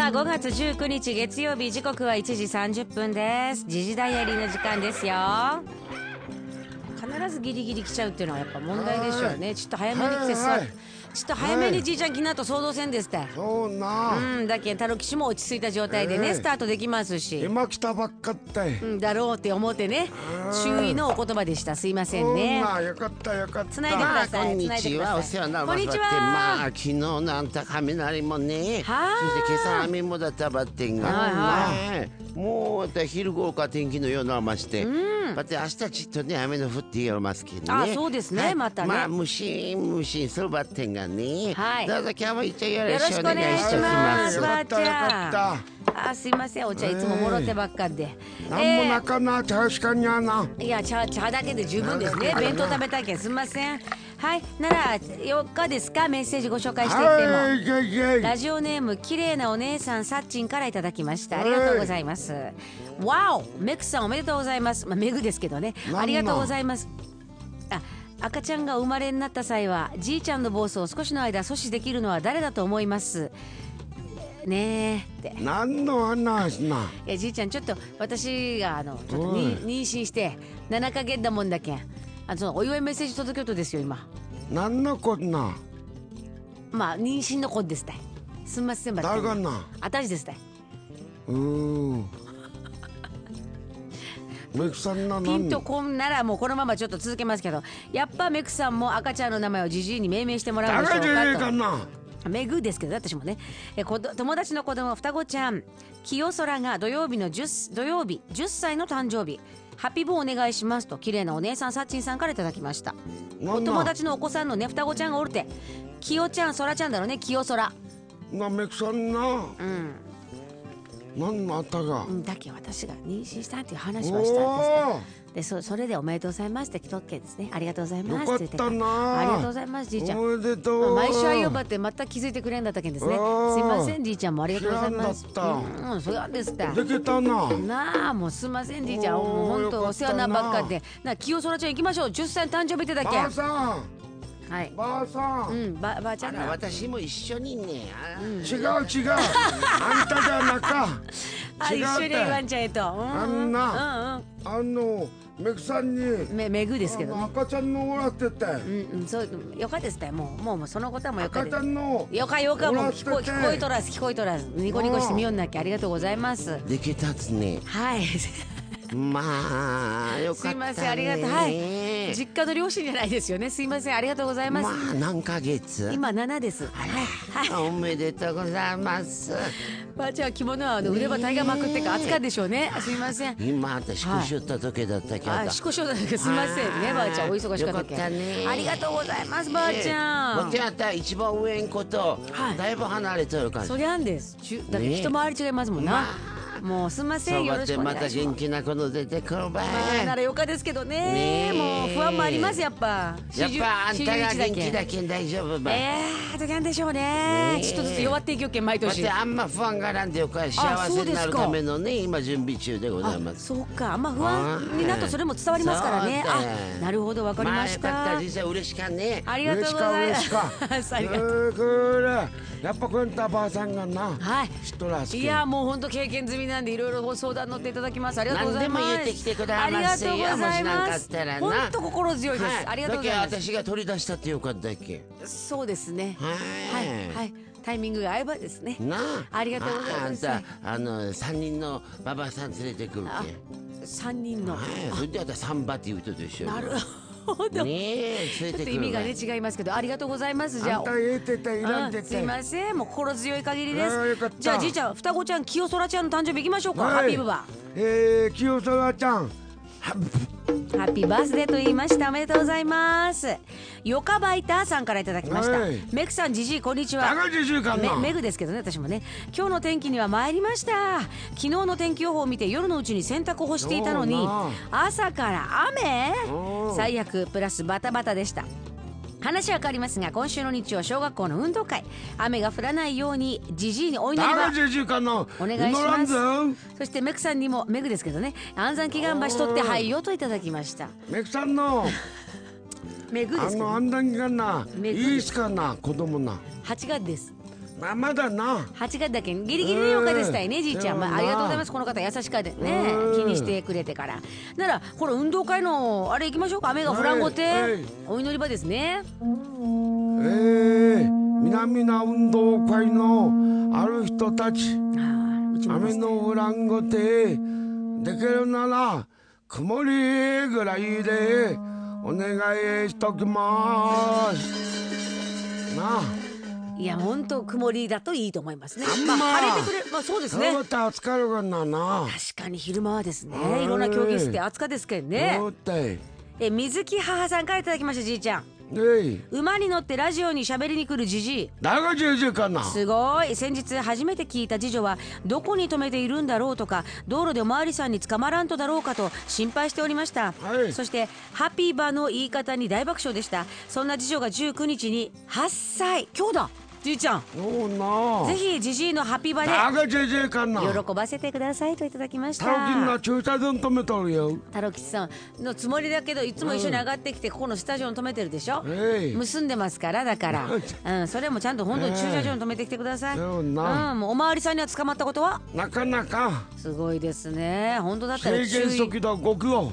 は5月19日月曜日、時刻は1時30分です。時事ダイアリーの時間ですよ。必ずギリギリ来ちゃうっていうのはやっぱ問題でしょうね。ちょっと早めに来て座って、ちょっと早めにじいちゃん昨日と想像せんですって。 そうな。 だけんタロキシも落ち着いた状態でね、スタートできますし。 今来たばっかったい。 だろうって思ってね、注意のお言葉でした。すいませんね。 よかったよかった。 つないでください。 こんにちは、お世話になりました。まあ昨日なんた雷もね、そして今朝雨もだったばってんが、もう昼頃から天気のようなまして、また明日ちょっとね雨の降ってやりますけどね。 そうですね、またね。 まあムシンするばってんがね。どうぞ今日も一応よよろしくお願いします。 よかったよかった。すいません、お茶いつももろてばっかりで。 なんもなかな、確かにやな。 いや、茶だけで十分ですね。弁当食べたけんすみません。はい、なら4日ですか、メッセージご紹介していっても。ラジオネーム綺麗なお姉さんさっちんからいただきました。ありがとうございます。わお、メクさんおめでとうございます。メグですけどね。ありがとうございます。赤ちゃんが生まれになった際はじいちゃんの暴走を少しの間阻止できるのは誰だと思いますねえって。 何の話な。 いや、じいちゃんちょっと私がちょっと妊娠して7ヶ月だもんだけん、お祝いメッセージ届けとですよ今。 何のこんな。 まあ妊娠の子ですたい。すみませんばって。 誰がな。 あたしですたい。 メクさんな。 ピンとこんならもうこのままちょっと続けますけど、やっぱメクさんも赤ちゃんの名前をじじいに命名してもらうでしょうかと。メグですけど、私もね、友達の子供双子ちゃん清空が土曜日10歳の誕生日、ハッピーボーお願いしますと綺麗なお姉さんさっちんさんからいただきました。お友達のお子さんのね双子ちゃんがおるて、清ちゃん空ちゃんだろうね。清空な。メクさんな。何のあったが。 だけ私が妊娠したっていう話はしたんですで、それでおめでとうございますって来とっけですね。ありがとうございますって言って。 よかったな。 ありがとうございますじいちゃん。 おめでとう。 毎週会いよばって全く気づいてくれんだったけんですね。すいませんじいちゃんもありがとうございます。そうなんですって。 できたな。 なあ、もうすいませんじいちゃん、もう本当お世話なばっかで。清空ちゃん行きましょう。10歳の誕生日ってだけ。 ばあさん。 はい。 ばあさん。 ばあちゃんな。 私も一緒にね。 違う。あんたじゃなか。 一緒にワンちゃんへと。 メクさんにメグですけどね。 赤ちゃんのもらってて。 そうよかですね。もうそのことはもうよかです。 赤ちゃんのよかもう聞こえとらずニコニコしてみようなきゃ。ありがとうございます。 できたつね。 はい。 まあよかったね。 すいません、ありがとう。はい。実家の両親じゃないですよね。すいません、ありがとうございます。 まあ何ヶ月？ 今7です。 はい。おめでとうございます。 ばあちゃんは着物は腕ばタイガーまくってか暑かでしょうね。すいません。 今私ししょった時だったけど。 しこしょった時すいませんね、ばあちゃんお忙しかったけん。ありがとうございますばあちゃん。 ばあちゃんった一番上んことだいぶ離れてるから。 そりゃんです。だって一回り違いますもんな。もうすみません、よろしくお願いします。 また元気な子の出てくるばい。 ならよかですけどね。もう不安もありますやっぱ。 やっぱあんたが元気だけん大丈夫ばい。 どげんでしょうね。ちょっとずつ弱っていきよけん毎年。 あんま不安がらんでよか幸せになるためのね今準備中でございます。 そうか、あんま不安になるとそれも伝わりますからね。なるほど、わかりました。 よかった実際嬉しかね。 ありがとうございます。ありがとう。やっぱこんたばあさんがな。 はい。 知っとらすけ。 いやもう本当経験済みなんでいろいろご相談乗っていただきます。ありがとうございます。 何でも言ってきてくださいませよ。 ありがとうございます。本当心強いです。ありがとうございます。 だけ私が取り出したってよかったっけ。 そうですね。はい。タイミングが合えばですね。ありがとうございます。 あんた3人のババさん連れてくるけ。 3人の。 それであったらサンバって言うとでしょ。 なるほど。ちょっと意味がね違いますけど、ありがとうございます。じゃあすいません、もう心強い限りです。じゃあじいちゃん、双子ちゃん清空ちゃんの誕生日いきましょうか。ハッピーブバ。 清空ちゃんハッピーバースデーと言いました。おめでとうございます。よかばいたさんからいただきました。メクさん、じじいこんにちは。メグですけどね、私もね。今日の天気には参りました。昨日の天気予報を見て夜のうちに洗濯を干していたのに朝から雨。最悪プラスバタバタでした。話は変わりますが、今週の日曜小学校の運動会、雨が降らないようにじじいにお祈りばお願いします。そしてメクさんにも、メグですけどね、安産祈願橋取ってはいよといただきました。 メクさんのメグですけど、 安産祈願ないいっすかな、子供な 8月です。 まだな 8月だけギリギリでよかでしたいねじいちゃん、ありがとうございます。この方優しかでね気にしてくれてからならほら運動会のあれ行きましょうか。雨が降らんごてお祈り場ですね。 南な運動会のある人たち雨の降らんごてできるなら曇りぐらいでお願いしときますなあ。 いや本当曇りだといいと思いますね。晴れてくれるそうですね。 暑かるがな確かに昼間はですねいろんな競技して暑かですけどね。水木母さんからいただきましたじいちゃん。馬に乗ってラジオに喋りに来るじじい。 誰がじじいかな。 すごい。先日初めて聞いた次女はどこに止めているんだろうとか道路でおまわりさんに捕まらんとだろうかと心配しておりました、そしてハピバの言い方に大爆笑でした。そんな次女が19日に8歳今日だじいちゃん。ぜひじじいのハピバで喜ばせてくださいといただきました。 タロキンな駐車場に止めとるよ。 タロキさんのつもりだけどいつも一緒に上がってきてここのスタジオに止めてるでしょ、結んでますからだから、それもちゃんと本当に駐車場に止めてきてください、もうおまわりさんには捕まったことはなかなかすごいですね。本当だったら制限速度5キロ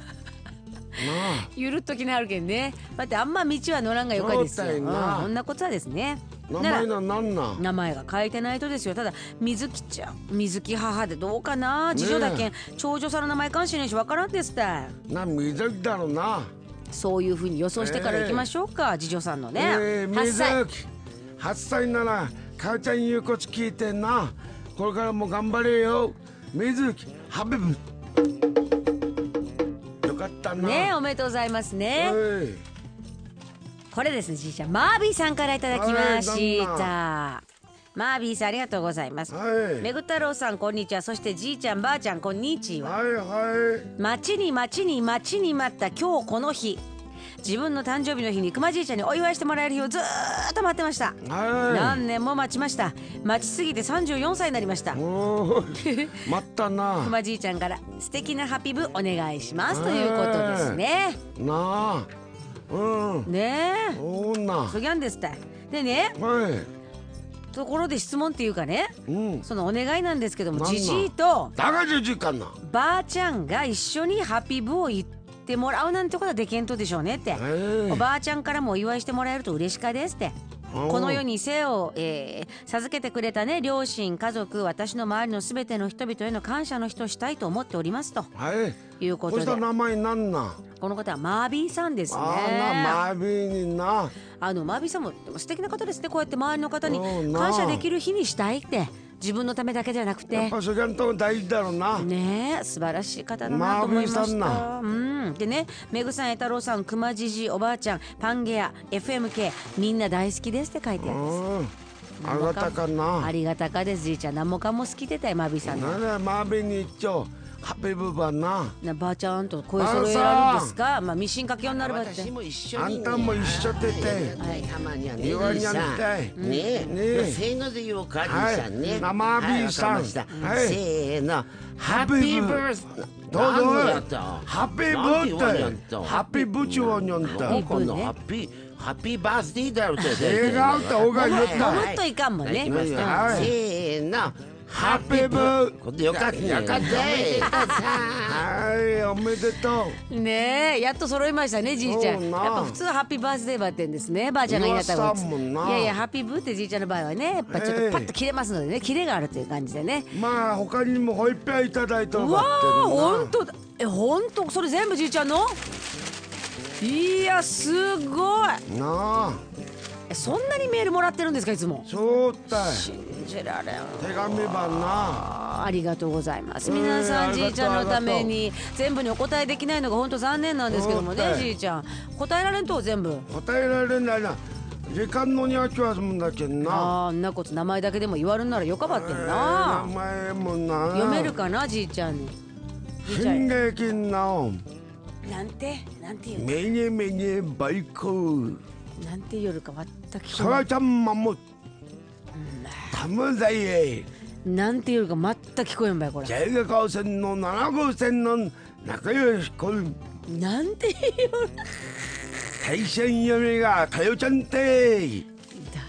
ゆるっときなるけんね。だってあんま道は乗らんがよかですよ。こんなことはですね。 名前がなんな名前が書いてないとですよ。ただ水木ちゃん水木母でどうかな。次女だけん長女さんの名前かもしれないしわからんですって水木だろうな。 そういうふうに予想してから行きましょうか、次女さんのね、 8歳なら母ちゃん言うこと聞いてんな。これからも頑張れよ水木ハビブ。よかったなね。おめでとうございますね。これですねじいちゃんマービーさんからいただきました。マービーさんありがとうございます。めぐ太郎さんこんにちは。そしてじいちゃんばあちゃんこんにちは。待ちに待ちに待ちに待った今日この日、自分の誕生日の日にくまじいちゃんにお祝いしてもらえる日をずーっと待ってました。何年も待ちました。待ちすぎて34歳になりました。 待ったな。 くまじいちゃんから素敵なハピブお願いしますということですね。 なあねえそぎゃんですってでね、ところで質問っていうかね、そのお願いなんですけどもじじいとばあちゃんが一緒にハピブを言ってもらうなんてことはできんとでしょうねって、おばあちゃんからもお祝いしてもらえると嬉しかですって。この世に生を、授けてくれたね両親家族私の周りのすべての人々への感謝の人をしたいと思っておりますと、いうことで。 この名前なんな。 この方はマービーさんですね。 マービーにな。 マービーさんも素敵な方ですね。こうやって周りの方に感謝できる日にしたいって自分のためだけじゃなくてやっぱそれと大事だろうな。 ねえ素晴らしい方だなと思いました。でねめぐさんえたろうさんくまじじおばあちゃんパンゲア FMK みんな大好きですって書いてあるんです。 ありがたかな。 ありがたかですじいちゃん。何もかも好きでたいマービーさんの。 マービーに一丁ハピブバな。 ばあちゃんと声揃えられるんですか。ミシンかけようになるばって。 私も一緒にあんたも一緒でて。 たまにはね。 言わにゃんたい。 ねえ。せーので言おうかじいさんね。 マービーさん。せーの。ハッピーバースデー。 どうぞ。ハッピーバースデー。ハッピーブチュワニョンタ。 ハッピーバースデーだろって。 映画歌おが言った。 もっといかんもんね。 せーの。 ハッピーブー。 よかったよかった。 おめでとう。 ねえやっと揃いましたねじいちゃん。やっぱ普通はハッピーバースデーバーってんですね。ばあちゃんが言い方がいやいやハッピーブーってじいちゃんの場合はねやっぱちょっとパッと切れますのでねキレがあるという感じでね。 まあ他にもホイッペいただいたのがあってるな。本当だ。本当それ全部じいちゃんの。いやすごいなあ。 そんなにメールもらってるんですかいつも。 そうだい。 信じられん。 手紙版な。 ありがとうございます。皆さんじいちゃんのために全部にお答えできないのが本当残念なんですけどもねじいちゃん答えられんと全部答えられないな。時間のにゃきはすもんだけんな。 あんなこと名前だけでも言われるならよかばってんな。 名前もな読めるかなじいちゃんに。 進撃ななんて言うメニェメニェバイクなんて言うか全くそらちゃんまもたむざいえなんて言うか全く聞こえんばいこれ。 ジェガ高専の7号線の仲良しこんなんて言う大戦嫁がかよちゃんて大丈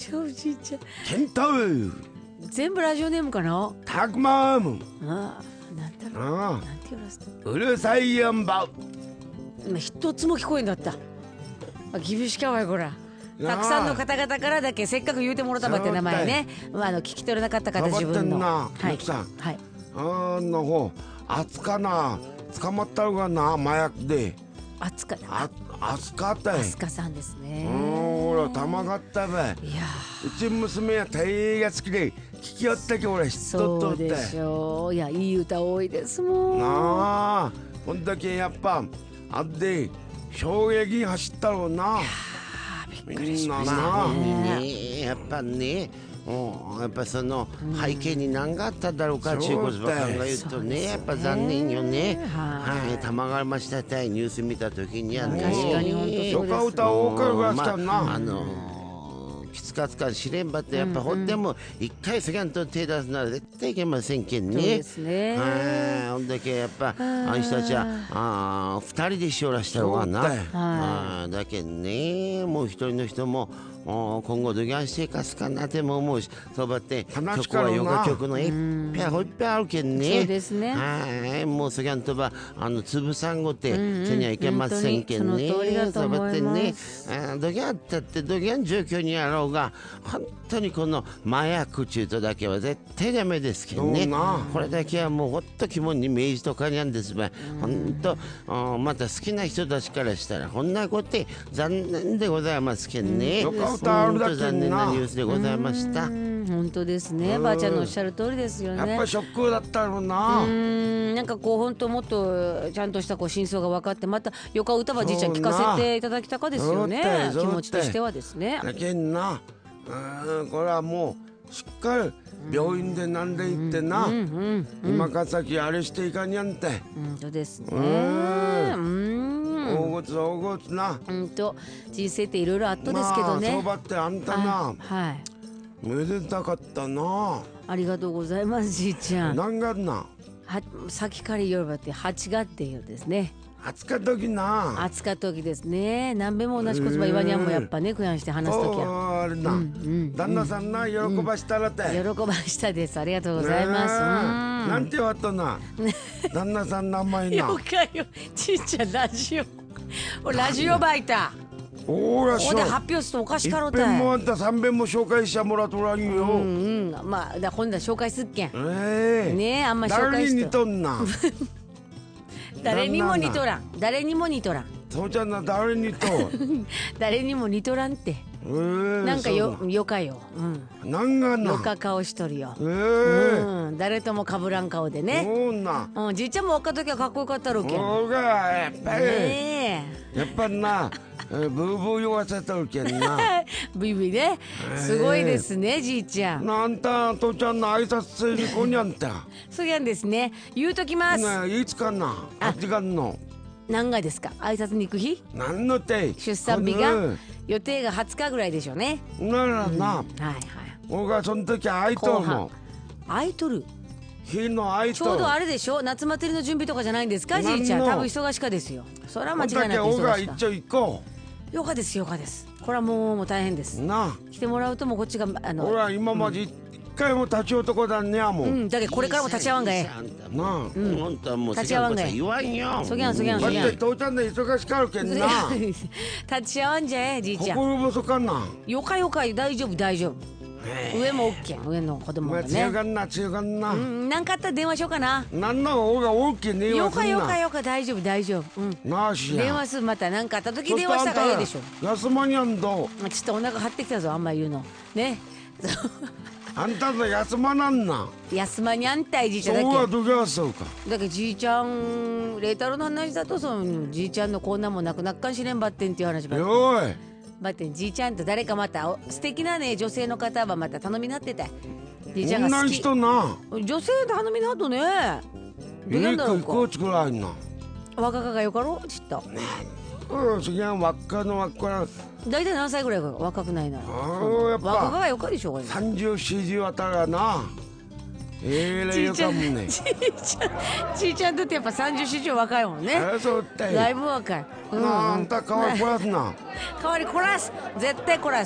しょうじいちゃん。 ケンタウ全部ラジオネームかな。 タクマムああ、なんだろう。なんて言わせた。 うるさいやんば今一つも聞こえんだった。ギブシかわいこら。たくさんの方々からだけせっかく言うてもろたばって名前ね。聞き取れなかった方自分の。 はい。はい。の方熱かな捕まったのがな麻薬で。 熱か。 熱かったよ。 熱かさんですね。 ほらたまがったべ。いや。うち娘は大が好きで聞きよったけ俺知っとっとって。 そうでしょう。いやいい歌多いですもん。 なあ。こんだけやっぱあって衝撃走ったろうな。 びっくりしましたね。やっぱね。やっぱその背景に何があっただろうかということば考えるとね、やっぱ残念よね。はい、玉川町たたいニュース見た時にはね、 確かに本当そうです。 よか歌をおかるがしたな。 きつかつか試練ばってやっぱほんでも一回セカンド手出すなら絶対いけませんけんね。そうですね。 ほんだけやっぱあの人たちは2人でしおらしたのかな。だけんね、もう一人の人も今後どぎゃんしていかすかなっても思うし、そうばって曲はヨガ曲のいっぱいほいっぱいあるけんね。 そうですね。 はい、もうそぎゃんとば潰さんごてせにはいけませんけんね。そうばってね、どぎゃんったってどぎゃん状況にあろうが本当にこの麻薬中とだけは絶対ダメですけどね。これだけはもうほっと肝に明示とかにゃんですば、本当また好きな人たちからしたらこんなこと残念でございますけんね。本当残念なニュースでございました。 本当ですね。ばあちゃんのおっしゃる通りですよね。 やっぱりショックだったろうな。 なんかこう本当もっとちゃんとしたこう真相が分かって、またよか歌ばじいちゃん聞かせていただきたかですよね。気持ちとしてはですね。 だけんな、これはもうしっかり病院でなんで行ってな、今から先あれしていかにゃんて。 本当ですね。 大ごつな。 人生っていろいろあっとですけどね。 そうばってあんたな、めでたかったな。 ありがとうございますじいちゃん。 なんがな。 先から言えばって8月っていうですね。 暑かった時な。 暑かった時ですね。何べも同じ言葉言わにゃんもやっぱね、悔やんして話す時は。 あれな。旦那さんな喜ばしたらって。 喜ばしたです。ありがとうございます。 なんて言わったな。旦那さん名前な。 よかよ。ちいちゃんラジオバイタ。 おらしょ。 ここで発表するとおかしかろうたい。 1遍もあんた3遍も紹介してもらっとらんよ。 まあ今度は紹介すっけん。 ねえ、あんま紹介して。 誰に似とんな。 誰にも似とらん。誰にも似とらん。 そうちゃんな誰にと。 誰にも似とらんって。なんかよかよ。 なんがな。 よか顔しとるよ。誰ともかぶらん顔でね。じいちゃんも若い時はかっこよかったろうけん。 そうがやっぱり。やっぱりな。ブーブー言わせとるけんな。 ブイブイね。すごいですねじいちゃん。 なんた父ちゃんの挨拶せにこにゃんた。 そうやんですね。言うときます。 いつかな。8月の。 何がですか。挨拶に行く日。 何のて。 出産日が予定が20日ぐらいでしょうね。 ならな。俺がその時空いとるもん。 空いとる。 日の空いとる。 ちょうどあれでしょ。夏祭りの準備とかじゃないんですかじいちゃん。多分忙しかですよ。それは間違いないです。 俺が一応行こう。 よかですよかです。これはもう大変です。来てもらうともうこっちが俺は今まで一回も立ち男だねやもん。 だけどこれからも立ち会わんがえ。 なあ、本当はもう立ち会わんがえ。言わんよ。 そぎゃん。 だって父ちゃんで忙しかるけんな。 立ち会わんじゃえじいちゃん。 心細かんな。 よか大丈夫。上もオッケー。上の子供がね。 強がんな。 なんかあったら電話しようかな。 なんの俺がオッケーね。 よか大丈夫。 なあしや。 電話するまたなんかあった時電話したからいいでしょ。 休まにゃんど。 ちょっとお腹張ってきたぞあんま言うのね。 あんたの休まなんな。 休まにゃんたいじいちゃんだけ。 そうはどぎゃそうか。 だけどじいちゃんレイ太郎の話だとそのじいちゃんのこんなもんなくなっかんしれんばってんっていう話ばっかり。 よい。 ばってんじいちゃんと誰かまた素敵なね女性の方はまた頼みなってたい。じいちゃんが好き。 人な。 女性頼みなとね。 どげんだろうか。こくらいな。 若かがよかろちっと。 そぎゃん若の大体何歳ぐらいか若くないな。若かがよかでしょこれ。 30、40あたらな。よかもね。 ちいちゃんとってやっぱ30、40若いもんね。だいぶ若い。 あんた代わりこらすな。 代わりこらす。絶対こらす。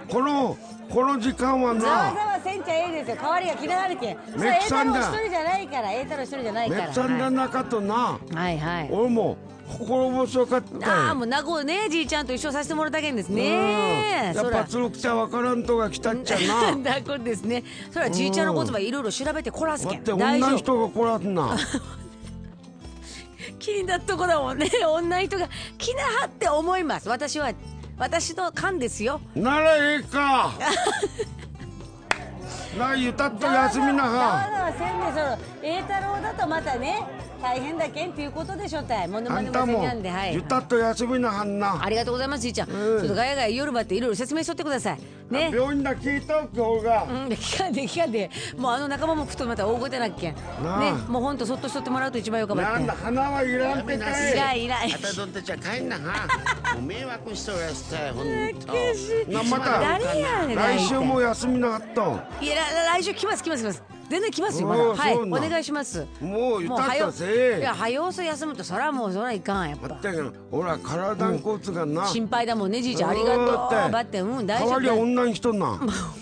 この時間はなざわざわせんちゃええですよ。代わりが来なはるけん。それ栄太郎一人じゃないから、栄太郎一人じゃないから。 めっちゃんだ中とな、 はいはい。 俺も心細かったよ。 ああ、もう名護ね、じいちゃんと一緒させてもらったけんですね。 やっぱつるくちゃわからんとが来たっちゃな。 だこですね。それはじいちゃんの言葉いろいろ調べてこらすけん。 だって女の人がこらすな。 気になっとこだもんね。女の人が気なはって思います。私の勘ですよ。 ならええか。なあ、ゆたっと休みなは。 せんでその栄太郎だとまたね大変だけんっていうことでしょたい。ものまねもせにゃんで、はい。 ゆたっと休みなはんな。 ありがとうございますじいちゃん。ちょっとガヤガヤ夜ばっていろいろ説明しとってくださいね。 病院だ聞いたおく方が。 聞かんでもう仲間もくとまた大声でなっけんね。もうほんとそっとしとってもらうと一番よかばって。 なんだ花はいらんってかい。いらん。 あたどんたちは帰んなは。ご迷惑しとらしたいほんと。 また来週も休みなかった。 いや来週来ます。全然来ますよまだ。はい、お願いします。 もうゆたったぜ。 いや早うそ休むとそらもうそらいかんやっぱ。 ほら体のコツがな。 心配だもんねじいちゃん。ありがとう。ばって大丈夫。 代わりは女に人な。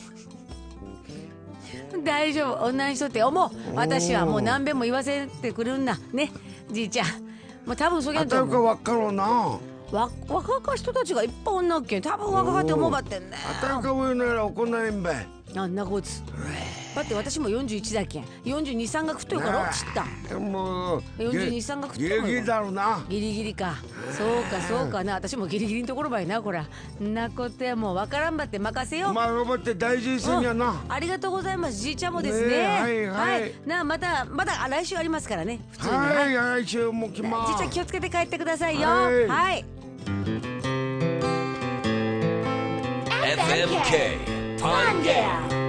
大丈夫女の人って思う。私はもう何遍も言わせてくるんだねじいちゃん。もう多分そげんと思う。 あたるかわかろうな。 若か人たちがいっぱい女っけん多分若かって思うばってんね。 あたるか上なら行えんべ。 あんなこいつ。だって私も41だけん。42、3が食っとるから知った。 もう 42、3が食っとる。 ギリギリだろうな。 ギリギリか。そうかな。私もギリギリのところばいなこら。んなことやもうわからんばって任せよう。 まあ頑張って大事にせんやな。 ありがとうございます。じいちゃんもですね。はい。また来週ありますからね。普通に。 はい、来週も来ます。 じいちゃん気をつけて帰ってくださいよ。はい。 FMK パンゲア